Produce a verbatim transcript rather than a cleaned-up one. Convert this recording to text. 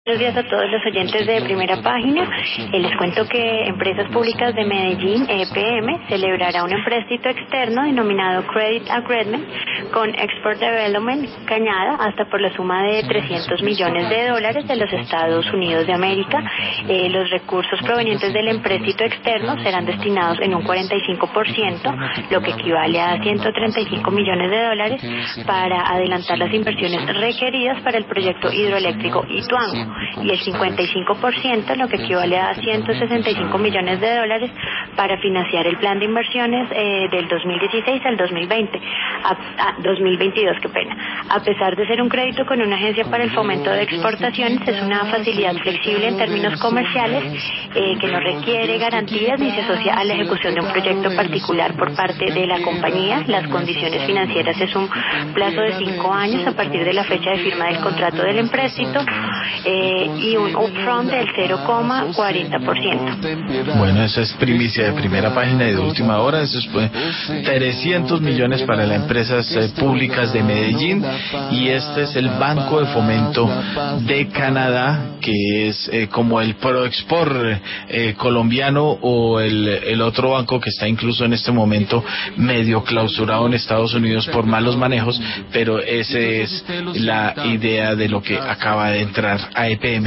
Buenos días a todos los oyentes de Primera Página. Eh, les cuento que Empresas Públicas de Medellín, E P M, celebrará un empréstito externo denominado Credit Agreement con Export Development Cañada hasta por la suma de trescientos millones de dólares de los Estados Unidos de América. Eh, los recursos provenientes del empréstito externo serán destinados en un cuarenta y cinco por ciento, lo que equivale a ciento treinta y cinco millones de dólares, para adelantar las inversiones requeridas para el proyecto hidroeléctrico Ituango, y el cincuenta y cinco por ciento, lo que equivale a ciento sesenta y cinco millones de dólares, para financiar el plan de inversiones eh, del dos mil dieciséis al dos mil veinte, a, a dos mil veintidós, qué pena. A pesar de ser un crédito con una agencia para el fomento de exportaciones, es una facilidad flexible en términos comerciales eh, que no requiere garantías ni se asocia a la ejecución de un proyecto particular por parte de la compañía. Las condiciones financieras es un plazo de cinco años a partir de la fecha de firma del contrato del empréstito, eh, y un upfront del cero coma cuarenta por ciento. Bueno, eso es primicia de Primera Página y de última hora. Eso es pues, trescientos millones para las empresas eh, públicas de Medellín, y este es el Banco de Fomento de Canadá, que es eh, como el Proexport eh, colombiano, o el, el otro banco que está incluso en este momento medio clausurado en Estados Unidos por malos manejos, pero esa es la idea de lo que acaba de entrar a E P M.